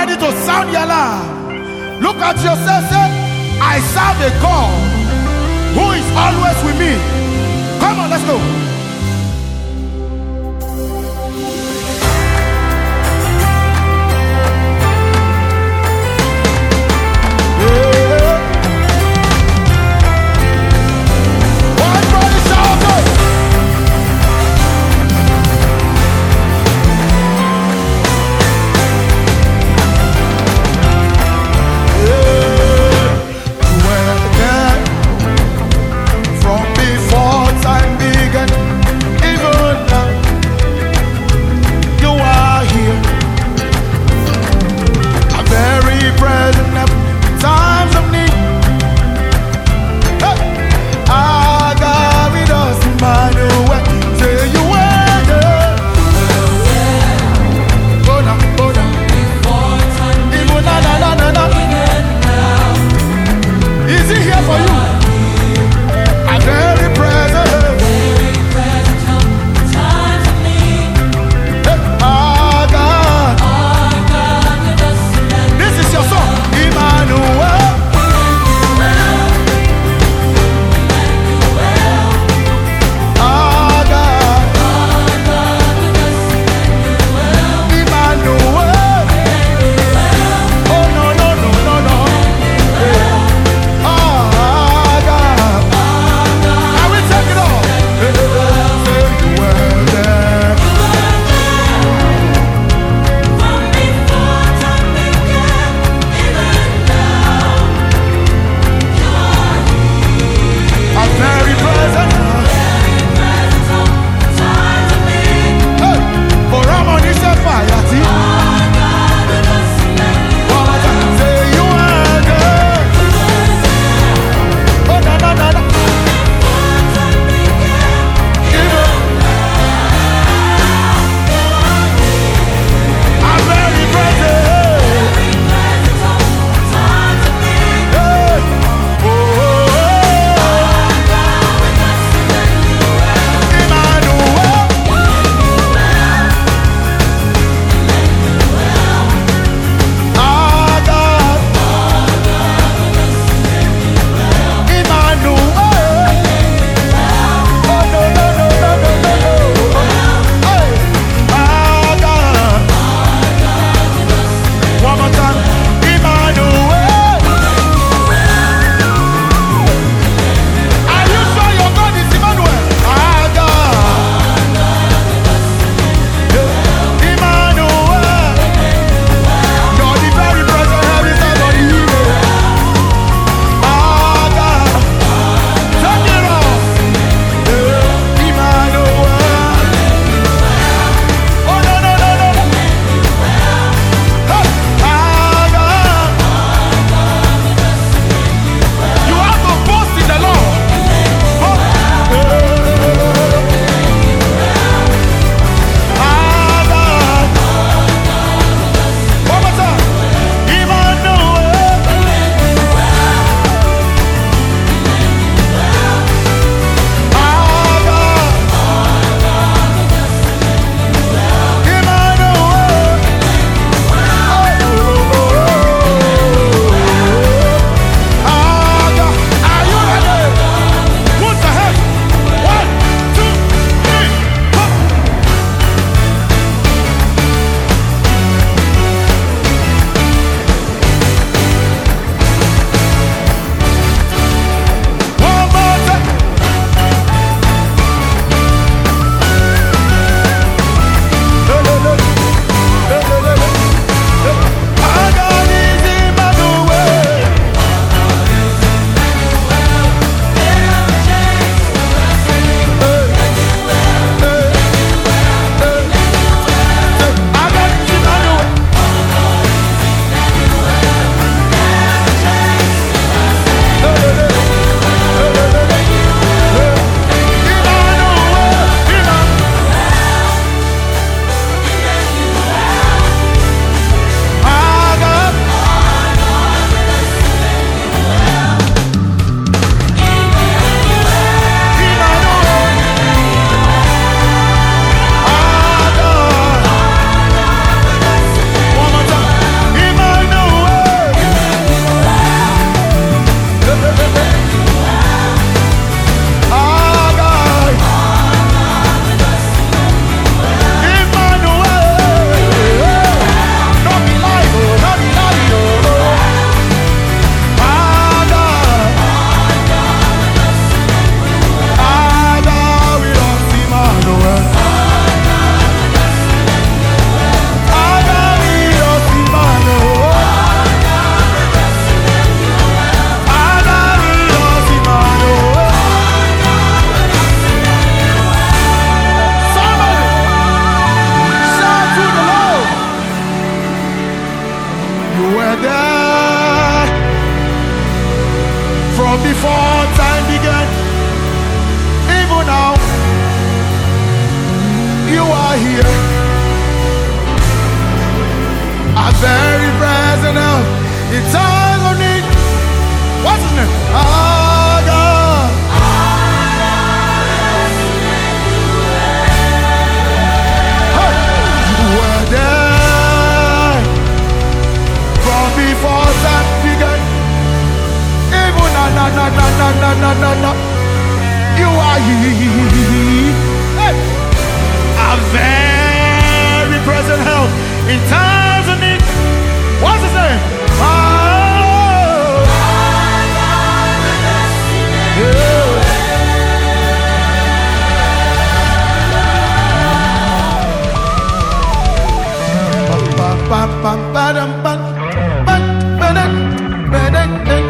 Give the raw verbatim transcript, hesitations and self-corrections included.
ready to sound the alarm. Look at yourself, say, I serve a God who is always with me. Come on, let's go. From before time began, were there from before time began. Even now, you are here. A very present help in times of need. What's his name? Our God. Hey. You were there from before time began. Even now, na na na na na na na na. You are here. Hey. A very present help in times of need. What's his name? Oh. Yeah. Bam, bam, bam, bam, bam, bam, bam, bam, bam, bam, bam.